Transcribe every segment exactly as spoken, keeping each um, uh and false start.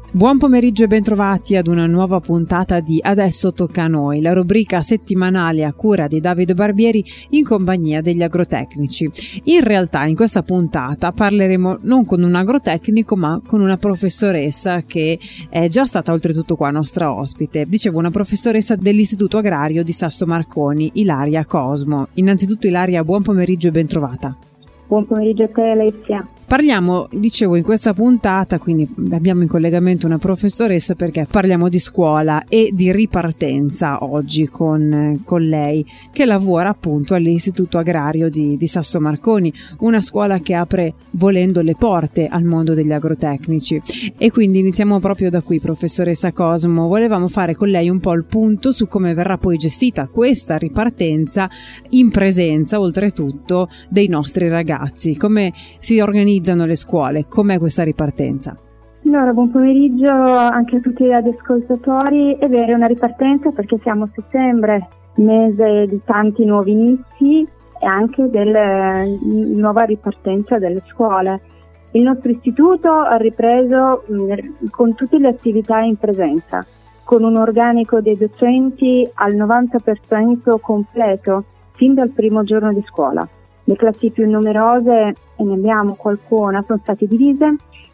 Buon pomeriggio e bentrovati ad una nuova puntata di Adesso tocca a noi, la rubrica settimanale a cura di Davide Barbieri in compagnia degli agrotecnici. In realtà in questa puntata parleremo non con un agrotecnico ma con una professoressa che è già stata oltretutto qua nostra ospite. Dicevo, una professoressa dell'Istituto Agrario di Sasso Marconi, Ilaria Cosmo. Innanzitutto Ilaria, buon pomeriggio e bentrovata. Buon pomeriggio a te Alessia. Parliamo, dicevo, in questa puntata, quindi abbiamo in collegamento una professoressa perché parliamo di scuola e di ripartenza oggi con, con lei, che lavora appunto all'Istituto Agrario di, di Sasso Marconi, una scuola che apre volendo le porte al mondo degli agrotecnici. E quindi iniziamo proprio da qui, professoressa Cosmo. Volevamo fare con lei un po' il punto su come verrà poi gestita questa ripartenza in presenza, oltretutto, dei nostri ragazzi. Come si organizza le scuole? Com'è questa ripartenza? Allora, buon pomeriggio anche a tutti gli ascoltatori. È vero, è una ripartenza perché siamo a settembre, mese di tanti nuovi inizi e anche della nuova ripartenza delle scuole. Il nostro istituto ha ripreso mh, con tutte le attività in presenza, con un organico dei docenti al novanta per cento completo fin dal primo giorno di scuola. Le classi più numerose, e ne abbiamo qualcuna, sono state divise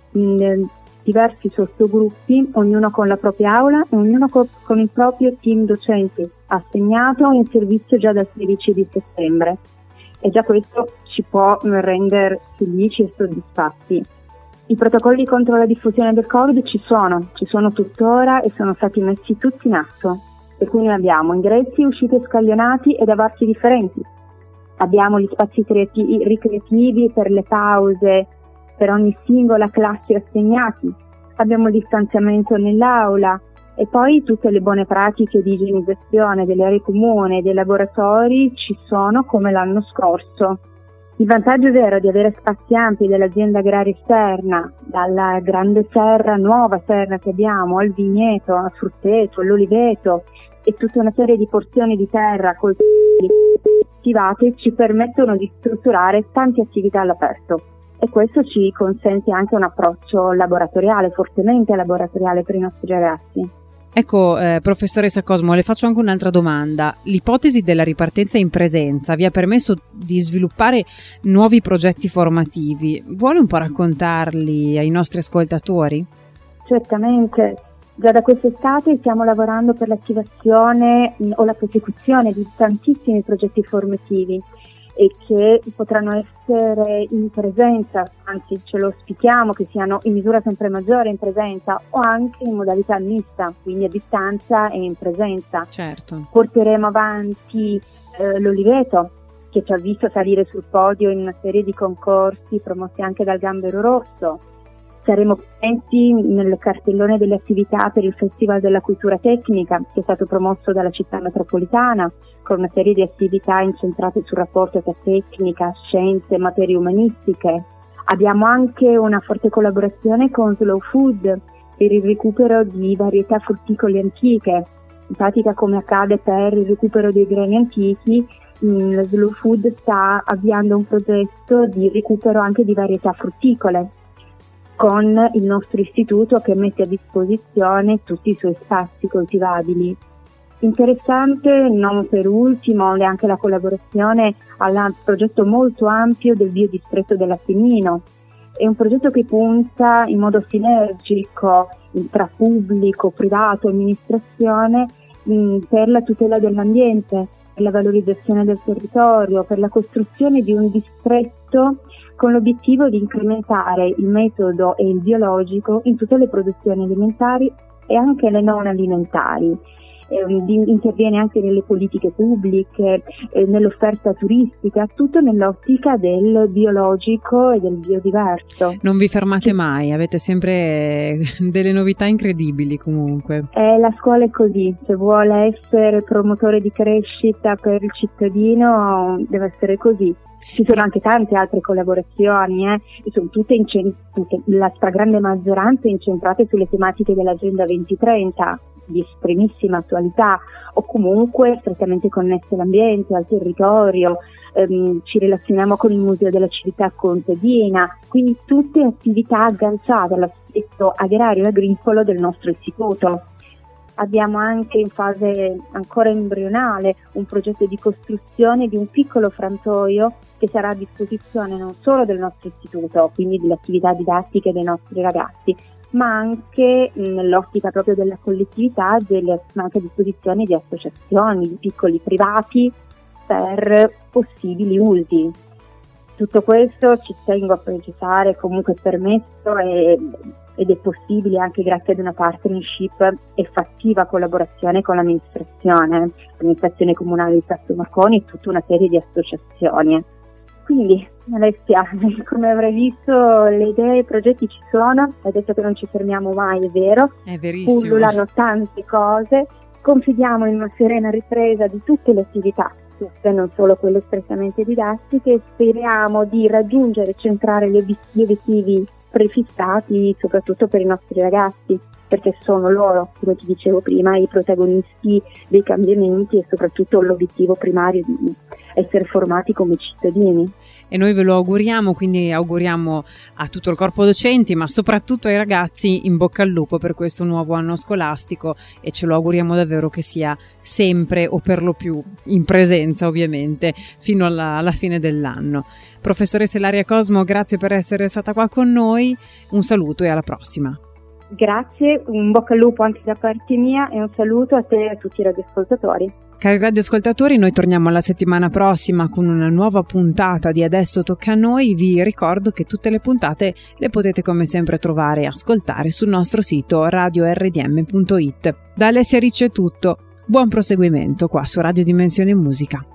in diversi sottogruppi, ognuno con la propria aula e ognuno co- con il proprio team docenti assegnato in servizio già dal sedici di settembre. E già questo ci può rendere felici e soddisfatti. I protocolli contro la diffusione del Covid ci sono, ci sono tuttora e sono stati messi tutti in atto. Per cui noi abbiamo ingressi e uscite scaglionati e da varchi differenti. Abbiamo gli spazi creati- ricreativi per le pause, per ogni singola classe assegnati. Abbiamo il distanziamento nell'aula e poi tutte le buone pratiche di igienizzazione delle aree comuni e dei laboratori ci sono come l'anno scorso. Il vantaggio vero di avere spazi ampi dell'azienda agraria esterna, dalla grande serra, nuova serra che abbiamo, al vigneto, al frutteto, all'oliveto e tutta una serie di porzioni di terra coltivate ci permettono di strutturare tante attività all'aperto e questo ci consente anche un approccio laboratoriale, fortemente laboratoriale per i nostri ragazzi. Ecco, eh, professoressa Cosmo, le faccio anche un'altra domanda. L'ipotesi della ripartenza in presenza vi ha permesso di sviluppare nuovi progetti formativi. Vuole un po' raccontarli ai nostri ascoltatori? Certamente. Già da quest'estate stiamo lavorando per l'attivazione mh, o la prosecuzione di tantissimi progetti formativi e che potranno essere in presenza, anzi ce lo auspichiamo che siano in misura sempre maggiore in presenza o anche in modalità mista, quindi a distanza e in presenza. Certo. Porteremo avanti eh, l'Oliveto, che ci ha visto salire sul podio in una serie di concorsi promossi anche dal Gambero Rosso. Saremo presenti nel cartellone delle attività per il Festival della Cultura Tecnica, che è stato promosso dalla città metropolitana, con una serie di attività incentrate sul rapporto tra tecnica, scienze, materie umanistiche. Abbiamo anche una forte collaborazione con Slow Food per il recupero di varietà frutticole antiche. In pratica, come accade per il recupero dei grani antichi, la Slow Food sta avviando un progetto di recupero anche di varietà frutticole, con il nostro istituto che mette a disposizione tutti i suoi spazi coltivabili. Interessante, non per ultimo, è anche la collaborazione al progetto molto ampio del biodistretto dell'Appennino. È un progetto che punta in modo sinergico tra pubblico, privato, amministrazione mh, per la tutela dell'ambiente, per la valorizzazione del territorio, per la costruzione di un distretto con l'obiettivo di incrementare il metodo e il biologico in tutte le produzioni alimentari e anche le non alimentari. Eh, interviene anche nelle politiche pubbliche, eh, nell'offerta turistica, tutto nell'ottica del biologico e del biodiverso. Non vi fermate mai, avete sempre delle novità incredibili comunque. Eh, la scuola è così, se vuole essere promotore di crescita per il cittadino deve essere così. Ci sono anche tante altre collaborazioni, eh, e sono tutte, incent- tutte la stragrande maggioranza incentrate sulle tematiche dell'Agenda duemilatrenta, di estremissima attualità o comunque strettamente connesse all'ambiente, al territorio, ehm, ci relazioniamo con il Museo della Civiltà contadina, quindi tutte attività agganciate all'aspetto agrario e agricolo del nostro istituto. Abbiamo anche in fase ancora embrionale un progetto di costruzione di un piccolo frantoio che sarà a disposizione non solo del nostro istituto, quindi delle attività didattiche dei nostri ragazzi, ma anche nell'ottica proprio della collettività, delle, anche a disposizione di associazioni, di piccoli privati per possibili usi. Tutto questo, ci tengo a precisare, comunque è permesso e, ed è possibile anche grazie ad una partnership e fattiva collaborazione con l'amministrazione, l'amministrazione comunale di Sasso Marconi e tutta una serie di associazioni. Quindi, Alessia, come avrai visto, le idee e i progetti ci sono, hai detto che non ci fermiamo mai, è vero? È verissimo. Pullulano tante cose, confidiamo in una serena ripresa di tutte le attività, tutte, non solo quelle strettamente didattiche, speriamo di raggiungere e centrare gli obiettivi prefissati, soprattutto per i nostri ragazzi, perché sono loro, come ti dicevo prima, i protagonisti dei cambiamenti e soprattutto l'obiettivo primario di essere formati come cittadini. E noi ve lo auguriamo, quindi auguriamo a tutto il corpo docenti, ma soprattutto ai ragazzi in bocca al lupo per questo nuovo anno scolastico, e ce lo auguriamo davvero che sia sempre o per lo più in presenza, ovviamente, fino alla, alla fine dell'anno. Professoressa Ilaria Cosmo, grazie per essere stata qua con noi, un saluto e alla prossima. Grazie, un bocca al lupo anche da parte mia e un saluto a te e a tutti i radioascoltatori. Cari radioascoltatori, noi torniamo la settimana prossima con una nuova puntata di Adesso tocca a noi. Vi ricordo che tutte le puntate le potete come sempre trovare e ascoltare sul nostro sito radio erre di emme punto it. Da Alessia Ricci è tutto, buon proseguimento qua su Radio Dimensione Musica.